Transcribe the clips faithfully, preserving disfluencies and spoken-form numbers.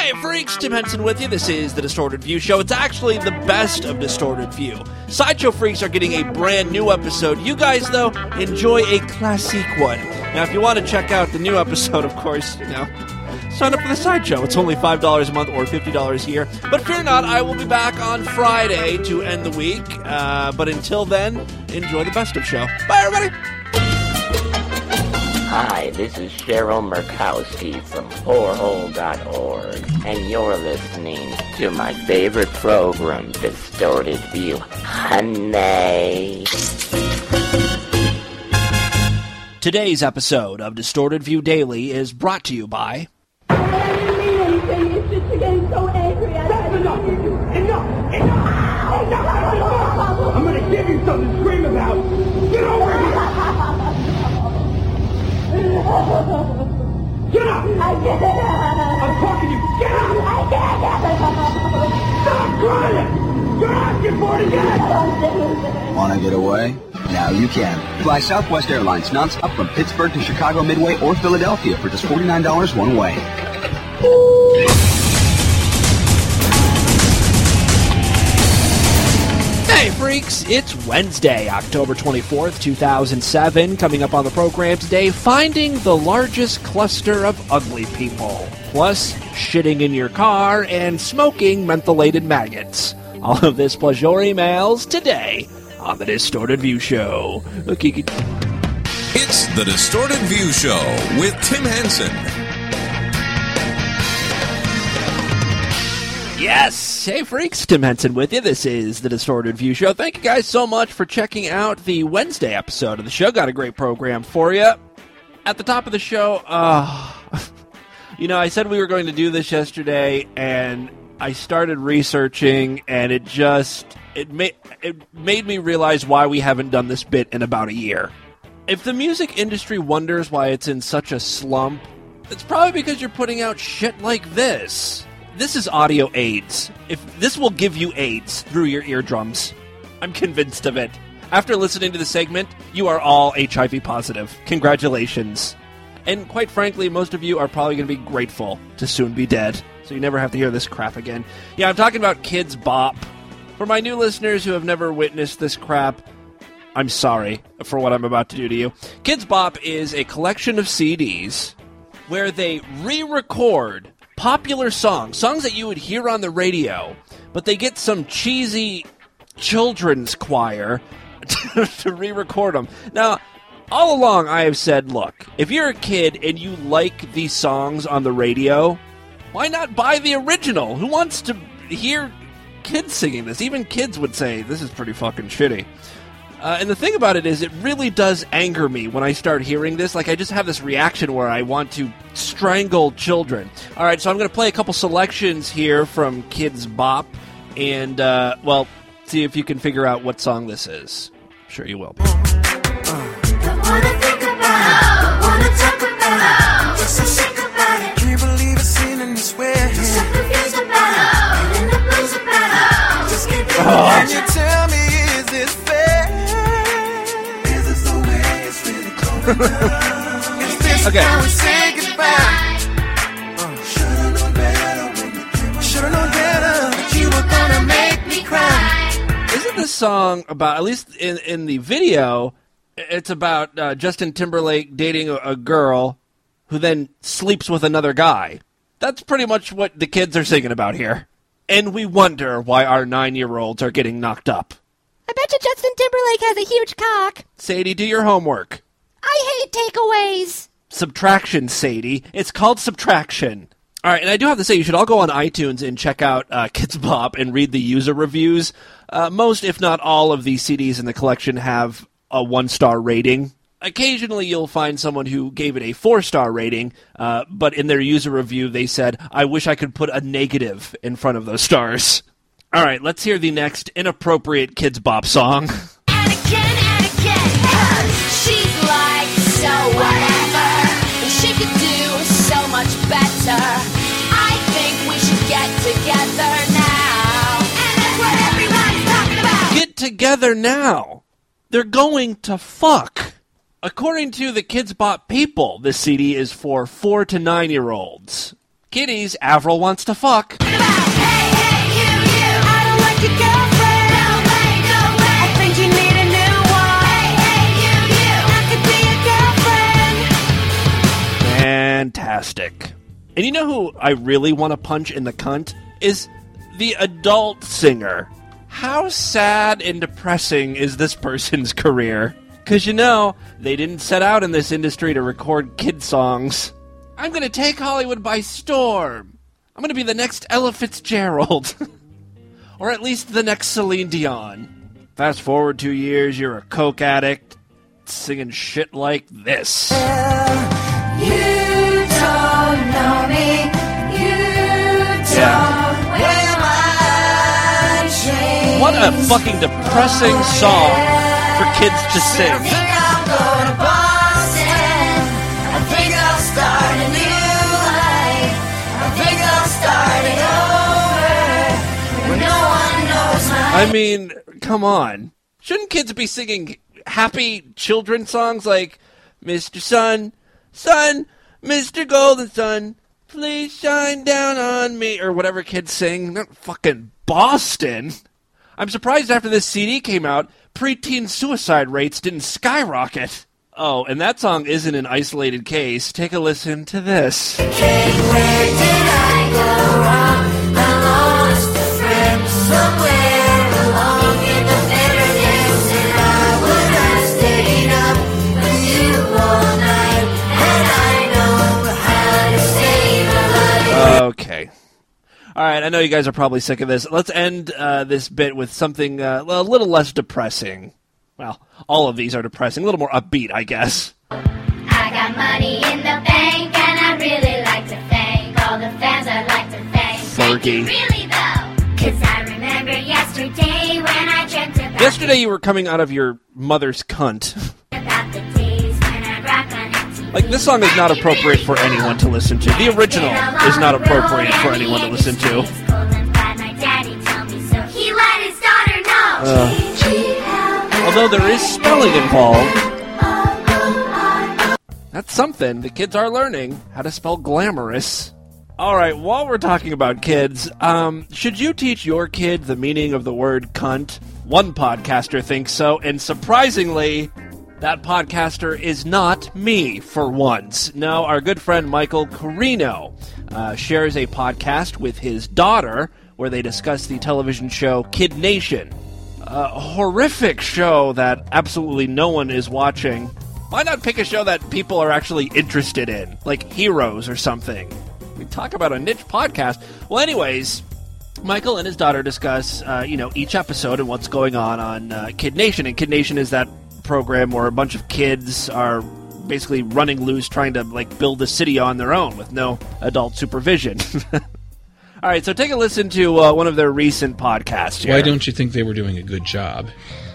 Hey freaks, Tim Henson with you. This is the Distorted View Show. It's actually the best of Distorted View. Sideshow freaks are getting a brand new episode. You guys, though, enjoy a classic one. Now, if you want to check out the new episode, of course, you know, sign up for the Sideshow. It's only five dollars a month or fifty dollars a year. But fear not, I will be back on Friday to end the week. Uh, but until then, enjoy the best of show. Bye, everybody. Hi, this is Cheryl Murkowski from four hole dot org, and you're listening to my favorite program, Distorted View. Honey. Today's episode of Distorted View Daily is brought to you by... I didn't mean anything. It's just getting so angry. I That's enough! Enough! Enough! Enough! Enough! I'm gonna give you something to scream about! Get over here! Get up! I can't. I'm talking to you! Get up! I can't. Stop crying! You're asking for it again! Want to get away? Now you can. Fly Southwest Airlines nonstop from Pittsburgh to Chicago Midway or Philadelphia for just forty-nine dollars one way. Hey freaks, it's Wednesday, October twenty-fourth, two thousand seven. Coming up on the program today, finding the largest cluster of ugly people. Plus, shitting in your car and smoking mentholated maggots. All of this plus your emails today on the Distorted View Show. Okay. It's the Distorted View Show with Tim Henson. Yes! Hey freaks, Tim Henson with you. This is the Distorted View Show. Thank you guys so much for checking out the Wednesday episode of the show. Got a great program for you. At the top of the show, uh, you know, I said we were going to do this yesterday, and I started researching, and it just, it made, it made me realize why we haven't done this bit in about a year. If the music industry wonders why it's in such a slump, it's probably because you're putting out shit like this. This is audio AIDS. If this will give you AIDS through your eardrums. I'm convinced of it. After listening to the segment, you are all H I V positive. Congratulations. And quite frankly, most of you are probably going to be grateful to soon be dead, so you never have to hear this crap again. Yeah, I'm talking about Kids Bop. For my new listeners who have never witnessed this crap, I'm sorry for what I'm about to do to you. Kids Bop is a collection of C Ds where they re-record popular songs, songs that you would hear on the radio, but they get some cheesy children's choir to, to re-record them. Now, all along I have said, look, if you're a kid and you like these songs on the radio, why not buy the original? Who wants to hear kids singing this? Even kids would say, this is pretty fucking shitty. Uh, and the thing about it is, it really does anger me when I start hearing this. Like, I just have this reaction where I want to strangle children. All right, so I'm going to play a couple selections here from Kids Bop, and, uh, well, see if you can figure out what song this is. I'm sure you will. Don't wanna think about it, don't wanna talk about it, just so sick about it. Can't believe it's in this way. Just so confused about it, and in the blues about it. Just keep it. Can you tell me, is this fair? Is this the way it's really going down? Is this Okay. how we say goodbye? Uh, should've known better when you came. Should've known better that you were gonna make me cry. Isn't this song about, at least in, in the video, it's about uh, Justin Timberlake dating a, a girl who then sleeps with another guy. That's pretty much what the kids are singing about here. And we wonder why our nine-year-olds are getting knocked up. I bet you Justin Timberlake has a huge cock. Sadie, do your homework. I hate takeaways. Subtraction, Sadie. It's called subtraction. All right, and I do have to say, you should all go on iTunes and check out uh, Kids Bop and read the user reviews. Uh, most, if not all, of these C Ds in the collection have a one-star rating. Occasionally, you'll find someone who gave it a four-star rating, uh, but in their user review, they said, I wish I could put a negative in front of those stars. All right, let's hear the next inappropriate Kids Bop song. And again and again, cause she's like so whatever, and she could do so much better. I think we should get together now, and that's what everybody's talking about. Get together now. They're going to fuck. According to the Kids Bop people, this C D is for four to nine-year-olds. Kitty's Avril Wants to Fuck. Fantastic. And you know who I really want to punch in the cunt? Is the adult singer. How sad and depressing is this person's career? Because, you know, they didn't set out in this industry to record kid songs. I'm going to take Hollywood by storm. I'm going to be the next Ella Fitzgerald. Or at least the next Celine Dion. Fast forward two years, you're a coke addict, singing shit like this. You don't know me. You don't Yeah. wear my chains. What a fucking depressing song for kids to sing. I think I'll go to Boston. I think I'll start a new life. I think I'll start it over where no one knows my I mean, come on. Shouldn't kids be singing happy children songs like Mister Sun, Sun, Mister Golden Sun, please shine down on me, or whatever kids sing? Not fucking Boston. I'm surprised after this C D came out, preteen suicide rates didn't skyrocket. Oh, and that song isn't an isolated case. Take a listen to this. Where did I go wrong? I lost a friend somewhere along in the bitterness, and I would have stayed up with you all night, and I know how to save a life. Okay. All right, I know you guys are probably sick of this. Let's end uh, this bit with something uh, a little less depressing. Well, all of these are depressing. A little more upbeat, I guess. I got money in the bank, and I really like to thank all the fans I'd like to thank. Thank you, Fergie. really, though. Cause I remember yesterday when I dreamt about Yesterday you were coming out of your mother's cunt. about the days when I'd rock on M T V. Like, this song is not appropriate for anyone to listen to. The original is not appropriate for anyone to listen to. He let his daughter know. Uh, although there is spelling involved. That's something. The kids are learning how to spell glamorous. Alright, while we're talking about kids, um, should you teach your kid the meaning of the word cunt? One podcaster thinks so, and surprisingly, that podcaster is not me, for once. No, our good friend Michael Carino uh, shares a podcast with his daughter where they discuss the television show Kid Nation. A horrific show that absolutely no one is watching. Why not pick a show that people are actually interested in, like Heroes or something? We talk about a niche podcast. Well, anyways, Michael and his daughter discuss, uh, you know, each episode and what's going on on uh, Kid Nation. And Kid Nation is that program where a bunch of kids are basically running loose trying to, like, build a city on their own with no adult supervision. All right, so take a listen to uh, one of their recent podcasts here. Why don't you think they were doing a good job?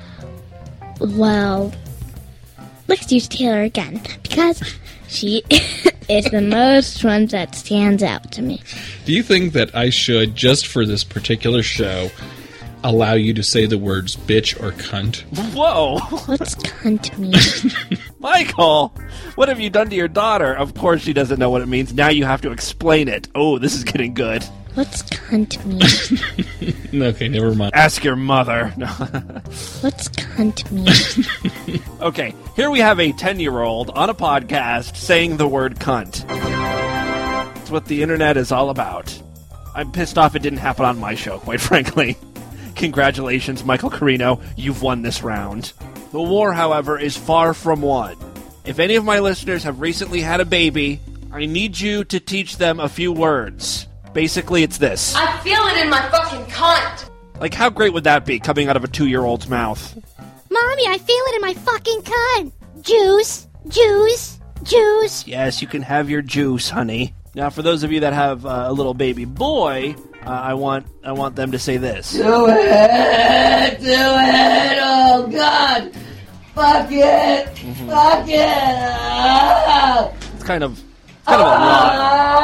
Well, let's use Taylor again, because she is the most one that stands out to me. Do you think that I should, just for this particular show, allow you to say the words bitch or cunt? Whoa! What's cunt mean? Michael, what have you done to your daughter? Of course she doesn't know what it means. Now you have to explain it. Oh, this is getting good. What's cunt mean? Okay, never mind. Ask your mother. No. What's cunt mean? Okay, here we have a ten-year-old on a podcast saying the word cunt. That's what the internet is all about. I'm pissed off it didn't happen on my show, quite frankly. Congratulations, Michael Carino. You've won this round. The war, however, is far from won. If any of my listeners have recently had a baby, I need you to teach them a few words. Basically, it's this. I feel it in my fucking cunt. Like, how great would that be, coming out of a two-year-old's mouth? Mommy, I feel it in my fucking cunt. Juice, juice, juice. Yes, you can have your juice, honey. Now, for those of you that have uh, a little baby boy, uh, I want I want them to say this. Do it! Do it! Oh, God! Fuck it! Mm-hmm. Fuck it! Ah! It's kind of, kind of a lot.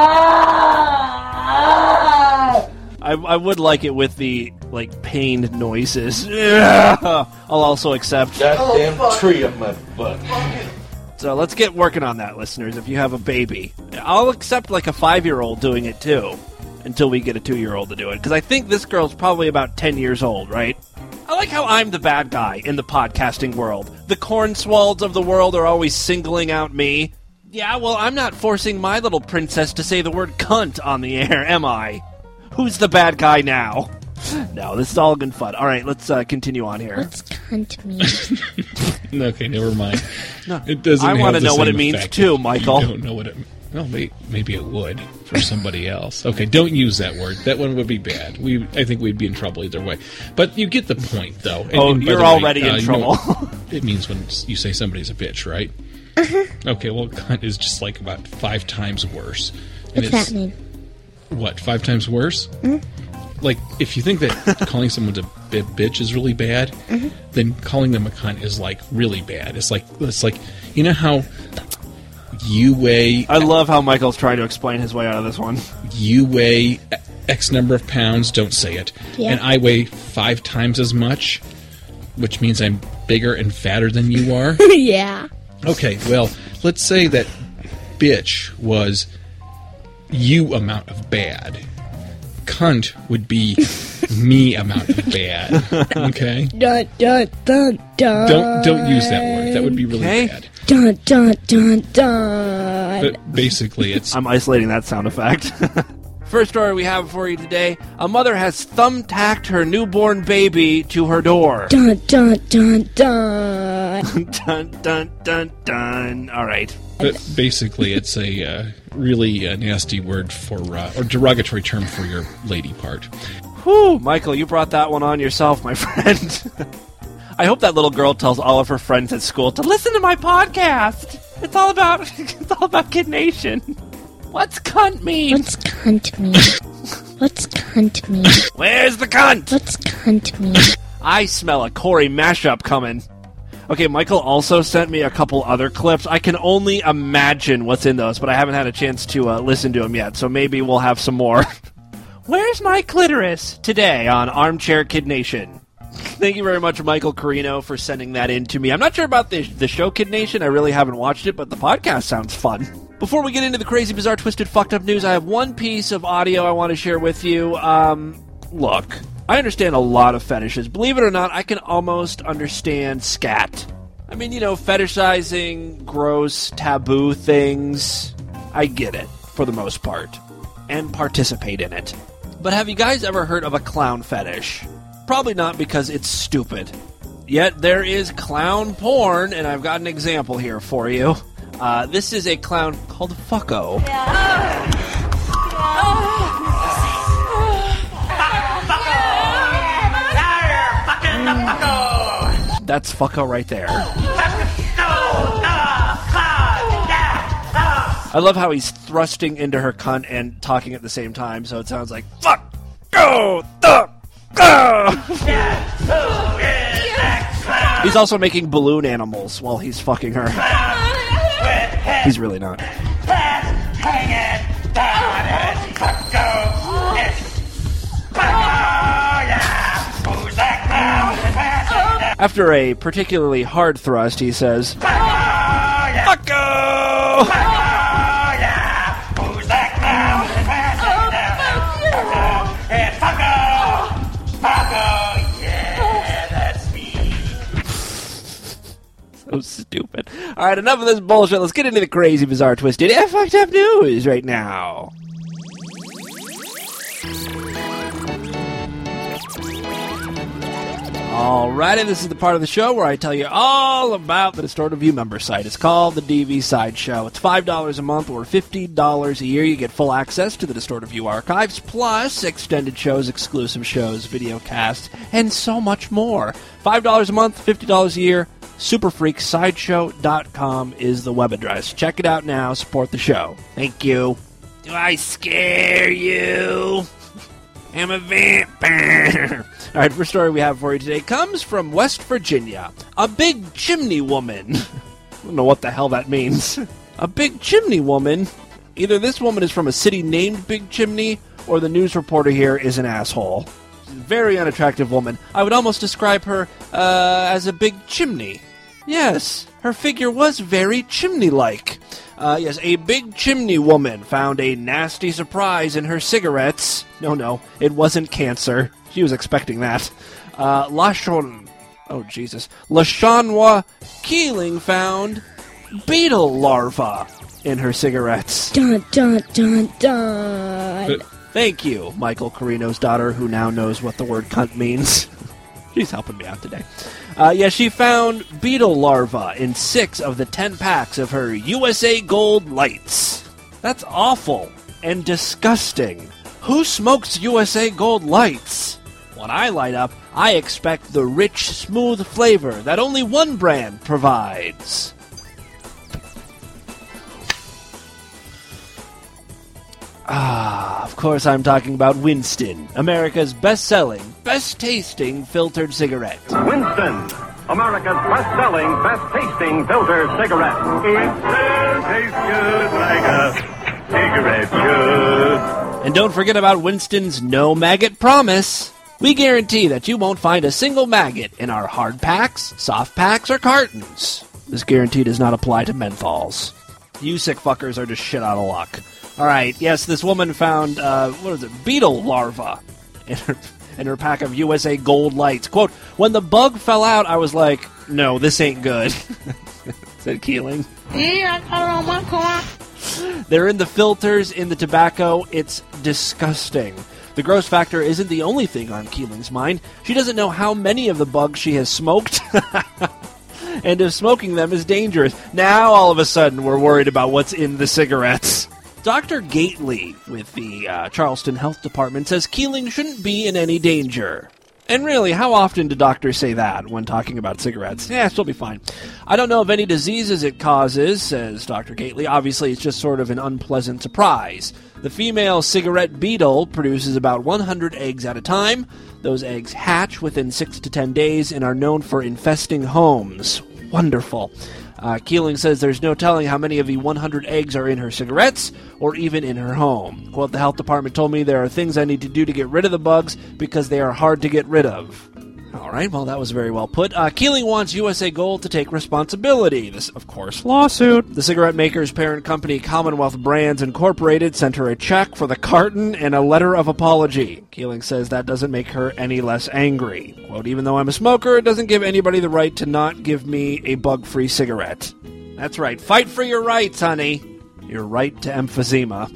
Ah! I, I would like it with the, like, pained noises. I'll also accept. Goddamn tree up my butt. So let's get working on that, listeners, if you have a baby. I'll accept like a five-year-old doing it, too, until we get a two-year-old to do it. Because I think this girl's probably about ten years old, right? I like how I'm the bad guy in the podcasting world. The cornswalds of the world are always singling out me. Yeah, well, I'm not forcing my little princess to say the word cunt on the air, am I? Who's the bad guy now? No, this is all good fun. All right, let's uh, continue on here. What's cunt mean? Okay, never mind. No, it doesn't. I want to know what it means too, Michael. You don't know what it. Well, may, maybe it would for somebody else. Okay, don't use that word. That one would be bad. We, I think we'd be in trouble either way. But you get the point, though. And, oh, and by you're the way, already uh, in you trouble. know, it means when you say somebody's a bitch, right? Uh-huh. Okay, well, cunt is just like about five times worse. And What's it's, that mean? What, five times worse? Mm-hmm. Like, if you think that calling someone a b- bitch is really bad, mm-hmm. then calling them a cunt is, like, really bad. It's like, it's like, you know how you weigh... I love how Michael's trying to explain his way out of this one. You weigh X number of pounds, don't say it, yeah. and I weigh five times as much, which means I'm bigger and fatter than you are? Yeah. Okay, well, let's say that bitch was you amount of bad. Cunt would be me amount of bad. Okay? Dun, dun, dun, dun. Don't don't use that word. That would be really okay. bad. Dun, dun, dun, dun. But basically, it's... I'm isolating that sound effect. First story we have for you today. A mother has thumbtacked her newborn baby to her door. Dun, dun, dun, dun. Dun, dun, dun, dun. All right. But basically, it's a uh, really uh, nasty word for, uh, or derogatory term for your lady part. Whew, Michael, you brought that one on yourself, my friend. I hope that little girl tells all of her friends at school to listen to my podcast. It's all about, it's all about Kid Nation. What's cunt mean? What's cunt mean? What's cunt mean? Where's the cunt? What's cunt mean? I smell a Corey mashup coming. Okay, Michael also sent me a couple other clips. I can only imagine what's in those, but I haven't had a chance to uh, listen to them yet, so maybe we'll have some more. Where's my clitoris? Today on Armchair Kid Nation. Thank you very much, Michael Carino, for sending that in to me. I'm not sure about the, the show Kid Nation. I really haven't watched it, but the podcast sounds fun. Before we get into the crazy, bizarre, twisted, fucked up news, I have one piece of audio I want to share with you. Um, look... I understand a lot of fetishes. Believe it or not, I can almost understand scat. I mean, you know, fetishizing gross, taboo things. I get it, for the most part. And participate in it. But have you guys ever heard of a clown fetish? Probably not, because it's stupid. Yet there is clown porn, and I've got an example here for you. Uh, this is a clown called Fucko. Yeah. That's Fucko right there. I love how he's thrusting into her cunt and talking at the same time, so it sounds like fuck go the go. He's also making balloon animals while he's fucking her. He's really not. After a particularly hard thrust, he says, oh, yeah. Fucko! Oh, yeah. Who's that clown? It's Fucko! Fucko! Yeah, that's me. So stupid. Alright, enough of this bullshit. Let's get into the crazy, bizarre, twisted, and fucked up news right now. Alrighty, this is the part of the show where I tell you all about the Distorted View member site. It's called the D V Sideshow. It's five dollars a month or fifty dollars a year. You get full access to the Distorted View archives, plus extended shows, exclusive shows, video casts, and so much more. five dollars a month, fifty dollars a year. super freak sideshow dot com is the web address. Check it out now. Support the show. Thank you. Do I scare you? I'm a vampire. All right, first story we have for you today comes from West Virginia. A big chimney woman. I don't know what the hell that means. A big chimney woman. Either this woman is from a city named Big Chimney, or the news reporter here is an asshole. She's a very unattractive woman. I would almost describe her uh, as a big chimney. Yes, her figure was very chimney-like. Uh, yes, a big chimney woman found a nasty surprise in her cigarettes. No, no, it wasn't cancer. She was expecting that. Uh, Lashon... Oh, Jesus. Lashonwa Keeling found beetle larva in her cigarettes. Dun, dun, dun, dun. Thank you, Michael Carino's daughter, who now knows what the word cunt means. She's helping me out today. Uh, yeah, she found beetle larva in six of the ten packs of her U S A Gold Lights. That's awful and disgusting. Who smokes U S A Gold Lights? When I light up, I expect the rich, smooth flavor that only one brand provides. Ah, of course I'm talking about Winston, America's best-selling, best-tasting filtered cigarette. Winston, America's best-selling, best-tasting filtered cigarette. Winston tastes good like a cigarette should. And don't forget about Winston's no maggot promise. We guarantee that you won't find a single maggot in our hard packs, soft packs, or cartons. This guarantee does not apply to menthols. You sick fuckers are just shit out of luck. Alright, yes, this woman found, uh, what is it, beetle larva in her, in her pack of U S A Gold Lights. Quote, when the bug fell out, I was like, no, this ain't good. Said Keeling. Yeah, I got it on my car. They're in the filters, in the tobacco. It's disgusting. The gross factor isn't the only thing on Keeling's mind. She doesn't know how many of the bugs she has smoked. And if smoking them is dangerous. Now, all of a sudden, we're worried about what's in the cigarettes. Doctor Gately with the uh, Charleston Health Department says Keeling shouldn't be in any danger. And really, how often do doctors say that when talking about cigarettes? Yeah, she'll be fine. I don't know of any diseases it causes, says Doctor Gately. Obviously, it's just sort of an unpleasant surprise. The female cigarette beetle produces about one hundred eggs at a time. Those eggs hatch within six to ten days and are known for infesting homes. Wonderful. Uh, Keeling says there's no telling how many of the one hundred eggs are in her cigarettes or even in her home. Quote, the health department told me there are things I need to do to get rid of the bugs because they are hard to get rid of. All right, well, that was very well put. Uh, Keeling wants U S A Gold to take responsibility. This, of course, lawsuit. The cigarette maker's parent company, Commonwealth Brands Incorporated, sent her a check for the carton and a letter of apology. Keeling says that doesn't make her any less angry. Quote, even though I'm a smoker, it doesn't give anybody the right to not give me a bug-free cigarette. That's right. Fight for your rights, honey. Your right to emphysema.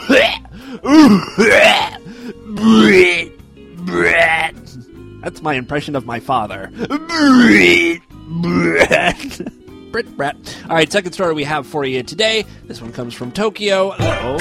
That's my impression of my father. Brit brat. All right, second story we have for you today. This one comes from Tokyo. Uh-oh.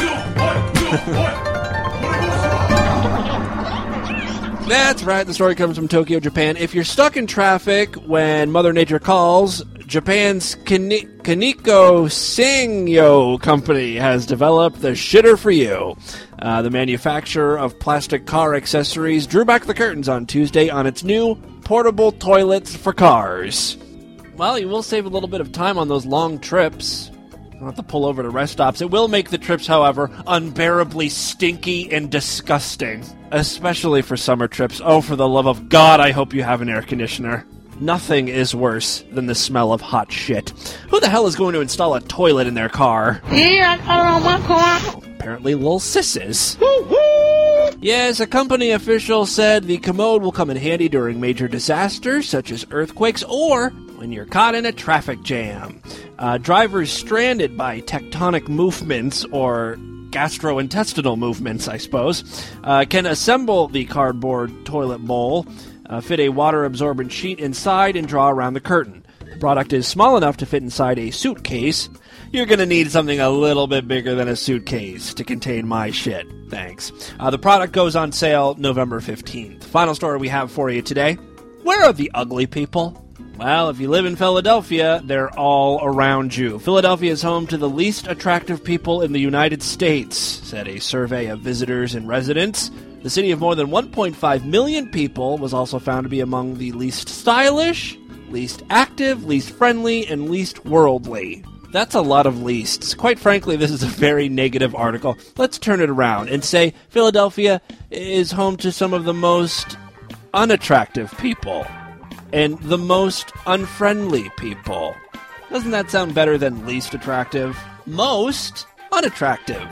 That's right, the story comes from Tokyo, Japan. If you're stuck in traffic when Mother Nature calls, Japan's Kani- Kaneko Sangyo company has developed the shitter for you. Uh, the manufacturer of plastic car accessories drew back the curtains on Tuesday on its new portable toilets for cars. Well, you will save a little bit of time on those long trips. You don't have to pull over to rest stops. It will make the trips, however, unbearably stinky and disgusting. Especially for summer trips. Oh, for the love of God, I hope you have an air conditioner. Nothing is worse than the smell of hot shit. Who the hell is going to install a toilet in their car? Yeah, I got it on my car. Apparently little sisses. Yes, a company official said the commode will come in handy during major disasters, such as earthquakes, or when you're caught in a traffic jam. Uh, drivers stranded by tectonic movements, or gastrointestinal movements, I suppose, uh, can assemble the cardboard toilet bowl, uh, fit a water-absorbent sheet inside, and draw around the curtain. The product is small enough to fit inside a suitcase. You're going to need something a little bit bigger than a suitcase to contain my shit. Thanks. Uh, the product goes on sale November fifteenth. Final story we have for you today. Where are the ugly people? Well, if you live in Philadelphia, they're all around you. Philadelphia is home to the least attractive people in the United States, said a survey of visitors and residents. The city of more than one point five million people was also found to be among the least stylish, least active, least friendly, and least worldly. That's a lot of leasts. Quite frankly, this is a very negative article. Let's turn it around and say Philadelphia is home to some of the most unattractive people and the most unfriendly people. Doesn't that sound better than least attractive? Most unattractive.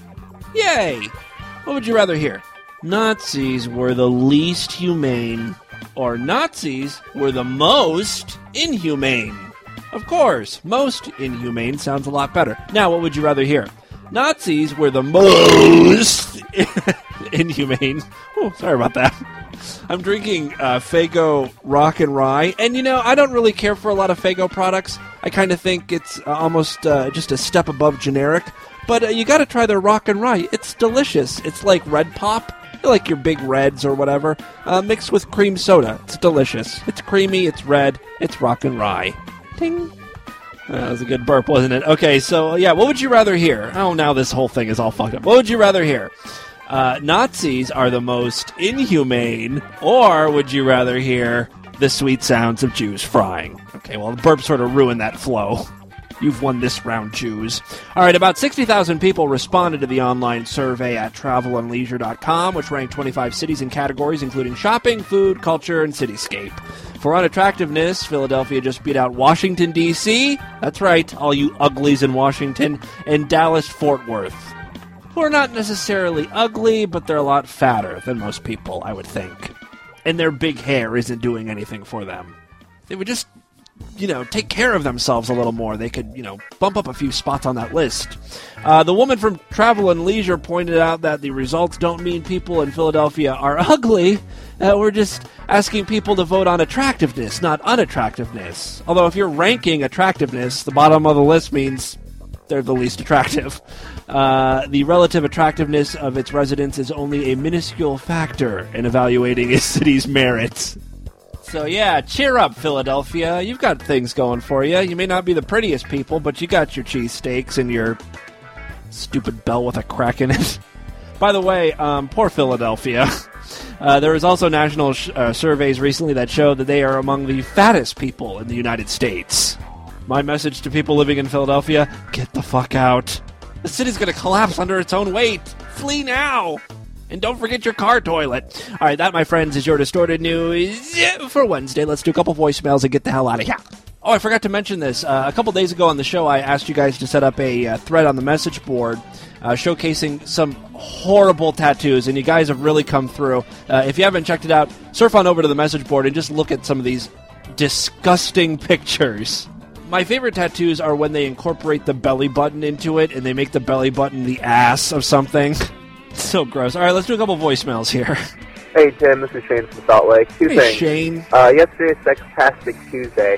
Yay! What would you rather hear? Nazis were the least humane, or Nazis were the most inhumane. Of course, most inhumane sounds a lot better. Now, what would you rather hear? Nazis were the most inhumane. Oh, sorry about that. I'm drinking uh, Faygo Rock and Rye, and you know, I don't really care for a lot of Faygo products. I kind of think it's uh, almost uh, just a step above generic, but uh, you gotta try their Rock and Rye. It's delicious. It's like Red Pop, like your big Reds or whatever, uh, mixed with cream soda. It's delicious. It's creamy, it's red, it's Rock and Rye. Ting. That was a good burp, wasn't it? Okay, so, yeah, what would you rather hear? Oh, now this whole thing is all fucked up. What would you rather hear? Uh, Nazis are the most inhumane, or would you rather hear the sweet sounds of Jews frying? Okay, well, the burp sort of ruined that flow. You've won this round, Jews. All right, about sixty thousand people responded to the online survey at travel and leisure dot com, which ranked twenty-five cities and categories, including shopping, food, culture, and cityscape. For unattractiveness, Philadelphia just beat out Washington, D C That's right, all you uglies in Washington, and Dallas-Fort Worth, who are not necessarily ugly, but they're a lot fatter than most people, I would think. And their big hair isn't doing anything for them. They would just, you know, take care of themselves a little more. They could, you know, bump up a few spots on that list. Uh, the woman from Travel and Leisure pointed out that the results don't mean people in Philadelphia are ugly. Uh, we're just asking people to vote on attractiveness, not unattractiveness. Although if you're ranking attractiveness, the bottom of the list means they're the least attractive. Uh, the relative attractiveness of its residents is only a minuscule factor in evaluating a city's merits. So yeah, cheer up, Philadelphia. You've got things going for you. You may not be the prettiest people, but you got your cheesesteaks and your stupid bell with a crack in it. By the way, um, poor Philadelphia. Uh, there was also national sh- uh, surveys recently that show that they are among the fattest people in the United States. My message to people living in Philadelphia, get the fuck out. The city's going to collapse under its own weight. Flee now. And don't forget your car toilet. All right, that, my friends, is your Distorted News for Wednesday. Let's do a couple voicemails and get the hell out of here. Oh, I forgot to mention this. Uh, a couple days ago on the show, I asked you guys to set up a uh, thread on the message board uh, showcasing some horrible tattoos, and you guys have really come through. Uh, if you haven't checked it out, surf on over to the message board and just look at some of these disgusting pictures. My favorite tattoos are when they incorporate the belly button into it, and they make the belly button the ass of something. So gross. All right, let's do a couple voicemails here. Hey, Tim, this is Shane from Salt Lake. Two hey, things. Shane. Uh, yesterday's Sextastic Tuesday.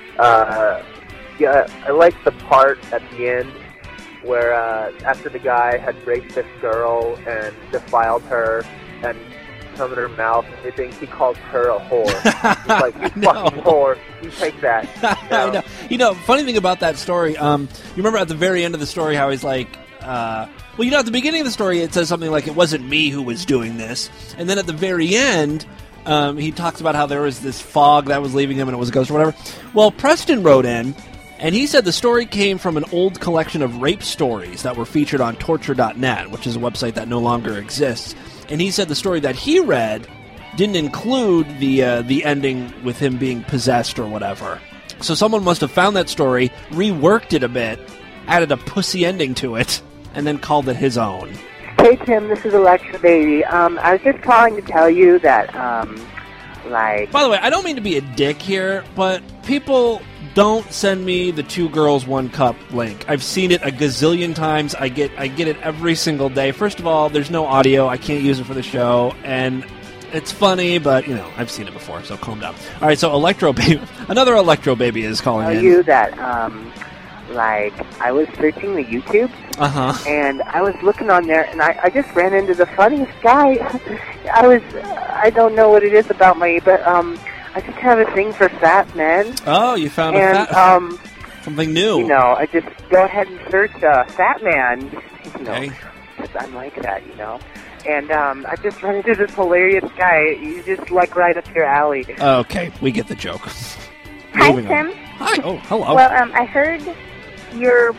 Uh, yeah, I liked the part at the end where uh, after the guy had raped this girl and defiled her and come in her mouth and everything, he calls her a whore. He's like, you fucking whore. You take that. You know? I know. You know, funny thing about that story, um, you remember at the very end of the story how he's like, uh, well, you know, at the beginning of the story it says something like, it wasn't me who was doing this. And then at the very end, um, he talks about how there was this fog that was leaving him and it was a ghost or whatever. Well, Preston wrote in, and he said the story came from an old collection of rape stories that were featured on torture dot net, which is a website that no longer exists. And he said the story that he read didn't include the uh, the ending with him being possessed or whatever. So someone must have found that story, reworked it a bit, added a pussy ending to it, and then called it his own. Hey, Tim, this is Alexa Baby. Um, I was just calling to tell you that, um, like... By the way, I don't mean to be a dick here, but people don't send me the two girls, one cup link. I've seen it a gazillion times. I get I get it every single day. First of all, there's no audio. I can't use it for the show, and it's funny, but, you know, I've seen it before, so calm down. All right, so Electro Baby, another Electro Baby is calling tell in. you that, um... like, I was searching the YouTube, uh-huh. and I was looking on there, and I, I just ran into the funniest guy. I was, I don't know what it is about me, but um, I just have a thing for fat men. Oh, you found and, a fat, um, something new. You know, I just go ahead and search uh, fat man, you know, okay. I'm like that, you know. And um, I just ran into this hilarious guy. He's just, like, right up your alley. Okay, we get the joke. Hi, Moving Tim. on. Hi, oh, hello. Well, um, I heard your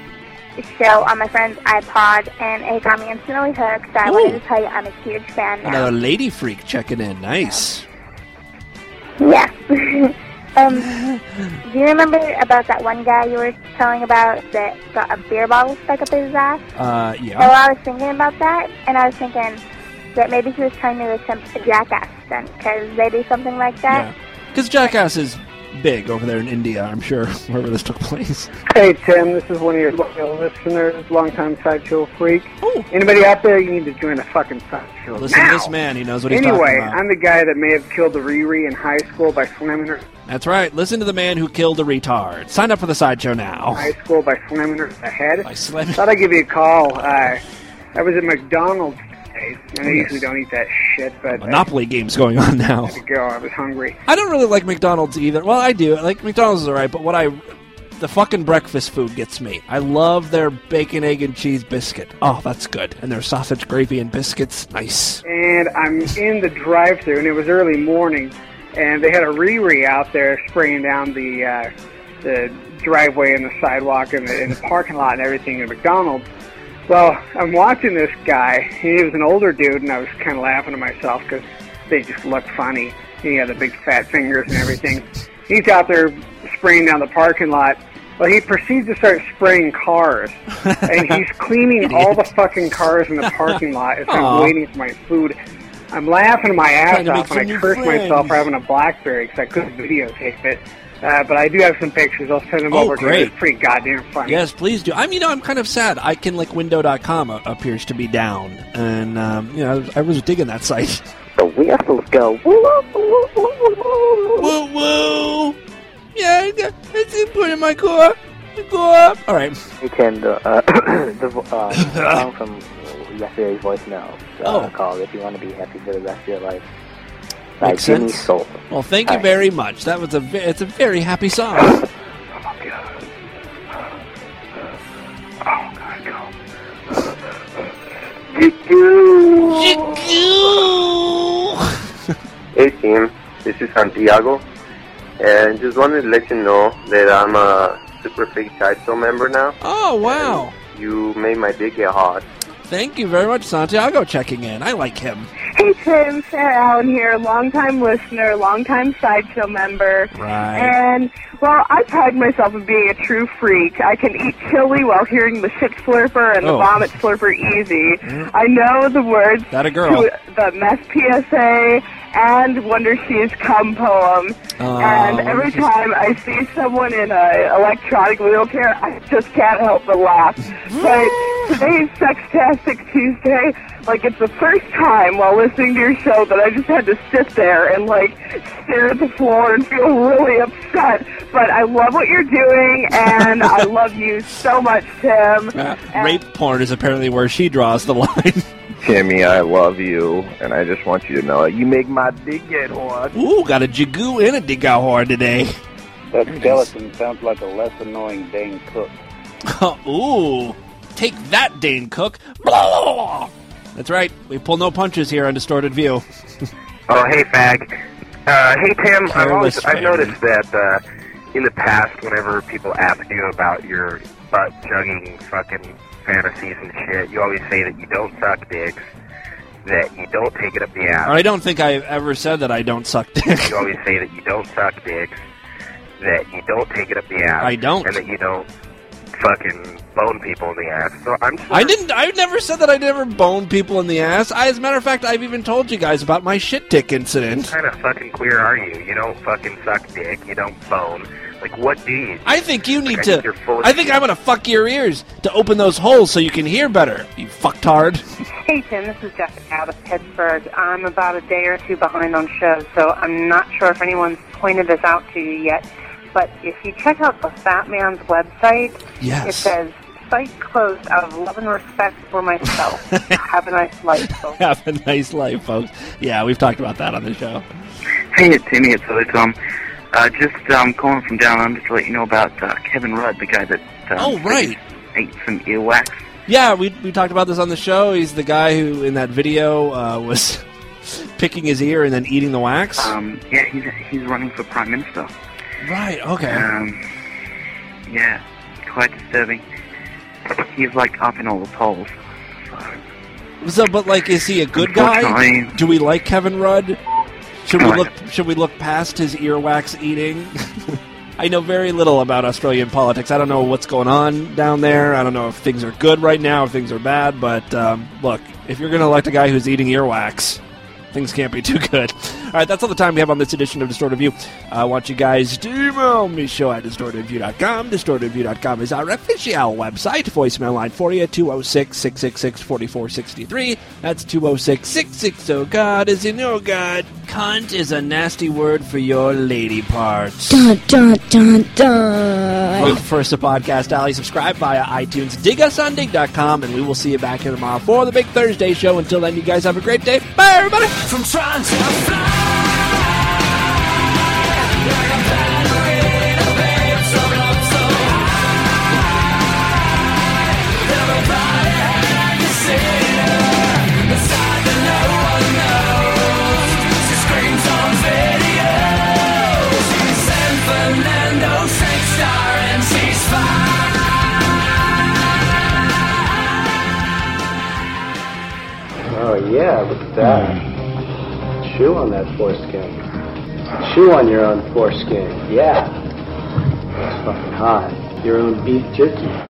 show on my friend's iPod, and it got me instantly hooked, so I Ooh. wanted to tell you I'm a huge fan now. Another lady freak checking in. Nice. Yeah. Um, do you remember about that one guy you were telling about that got a beer bottle stuck up his ass? Uh, yeah. Well, I was thinking about that, and I was thinking that maybe he was trying to attempt a Jackass stunt, because they do something like that. Because Jackass is big over there in India, I'm sure, wherever this took place. Hey, Tim, this is one of your loyal listeners, longtime Sideshow freak. Oh. Anybody out there, you need to join a fucking Sideshow Listen now. to this man, he knows what he's anyway, talking about. I'm the guy that may have killed the Riri in high school by slamming her That's right, listen to the man who killed a retard. Sign up for the Sideshow now. in high school by slamming her in the head. By slamming... Thought I'd give you a call. Uh, I was at McDonald's today, and I usually don't eat that shit, but... Monopoly games going on now. I had to go, I was hungry. I don't really like McDonald's either. Well, I do. Like, McDonald's is alright, but what I... The fucking breakfast food gets me. I love their bacon, egg, and cheese biscuit. Oh, that's good. And their sausage gravy and biscuits. Nice. And I'm in the drive-thru, and it was early morning, and they had a Riri out there spraying down the uh, the driveway and the sidewalk and the, and the parking lot and everything at McDonald's. Well, I'm watching this guy. He was an older dude, and I was kind of laughing to myself because they just looked funny. He had the big fat fingers and everything. He's out there spraying down the parking lot. Well, he proceeds to start spraying cars, and he's cleaning all the fucking cars in the parking lot as I'm Aw. waiting for my food. I'm laughing my ass Trying to make off, and I some new curse friends. myself for having a BlackBerry because I couldn't videotape it. Uh, but I do have some pictures. I'll send them Oh, over to you. great. It's pretty goddamn funny. Yes, please do. I'm, you know, I'm kind of sad. I can like window dot com uh, appears to be down, and um, you know, I was, I was digging that site. The whistles go. Woo woo! Yeah, I got- it's input in my car. My car. All right. Hey, Tim, the, uh, the vo- uh, song from yesterday's voicemail uh, Oh. called If You Want to Be Happy for the Rest of Your Life by Makes Jimmy sense. Soul. Well, thank you Hi. very much. That was a ve- it's a very happy song. Hey team, this is Santiago, and just wanted to let you know that I'm a Super Freak Sideshow member now. Oh wow! You made my dick get hard. Thank you very much, Santiago, checking in. I like him. Hey Tim, Sarah Allen here, longtime listener, longtime Sideshow member. Right. And, well, I pride myself in being a true freak. I can eat chili while hearing the shit slurper and the Oh. vomit slurper easy. I know the words That a girl. to the mess P S A and Wonder She's Come poem. Oh, and every time I see someone in a electronic wheelchair, I just can't help but laugh. But today's Sextastic Tuesday, like it's the first time while listening to your show that I just had to sit there and like stare at the floor and feel really upset. But I love what you're doing, and I love you so much, Tim. Uh, rape porn is apparently where she draws the line. Timmy, I love you, and I just want you to know you make my dick get hard. Ooh, got a jigoo and a dig out hard today. That skeleton sounds like a less annoying Dane Cook. Ooh, take that, Dane Cook. Blah! That's right. We pull no punches here on Distorted View. Oh, hey, fag. Uh, hey, Tim. I've, Careless always, I've fag. noticed that uh, in the past, whenever people ask you about your butt-chugging fucking fantasies and shit, you always say that you don't suck dicks, that you don't take it up the ass. I don't think I've ever said that I don't suck dick. You always say that you don't suck dicks, that you don't take it up the ass. I don't. And that you don't fucking bone people in the ass. So I'm just I didn't. I never said that I never boned people in the ass. I, as a matter of fact, I've even told you guys about my shit dick incident. What kind of fucking queer are you? You don't fucking suck dick. You don't bone. Like, what do you do? I think you need Like, I to. think you're full of I think shit. I'm gonna fuck your ears to open those holes so you can hear better. You fucktard. Hey Tim, this is Jessica out of Pittsburgh. I'm about a day or two behind on shows, so I'm not sure if anyone's pointed this out to you yet. But if you check out the Fat Man's website, Yes. it says, site closed out of love and respect for myself. Have a nice life, folks. Have a nice life, folks. Yeah, we've talked about that on the show. Hey, it's Timmy. It's Billy Tom. Uh, just um, calling from down under to let you know about uh, Kevin Rudd, the guy that um, Oh, right. ate some earwax. Yeah, we we talked about this on the show. He's the guy who, in that video, uh, was picking his ear and then eating the wax. Um, yeah, he's he's running for prime minister. Right. Okay. Um, yeah, quite disturbing. He's like up in all the polls. So, but like, is he a good guy? Unfortunately- Do we like Kevin Rudd? Should we look? Should we look past his earwax eating? I know very little about Australian politics. I don't know what's going on down there. I don't know if things are good right now, if things are bad. But um, look, if you're going to elect a guy who's eating earwax, things can't be too good. All right, that's all the time we have on this edition of Distorted View. I want you guys to email me, show at distorted view dot com. distorted view dot com is our official website. Voicemail line for you, two oh six, six six six, four four six three. That's two oh six, six six zero, God. As you know, God, cunt is a nasty word for your lady parts. Dun, dun, dun, dun. Look for us a Podcast Alley. Subscribe via iTunes. Dig us on dig dot com, and we will see you back here tomorrow for the Big Thursday show. Until then, you guys have a great day. Bye, everybody. From trying to fly. Oh yeah, look at that. Chew on that foreskin. Chew on your own foreskin. Yeah. That's fucking hot. Your own beef jerky.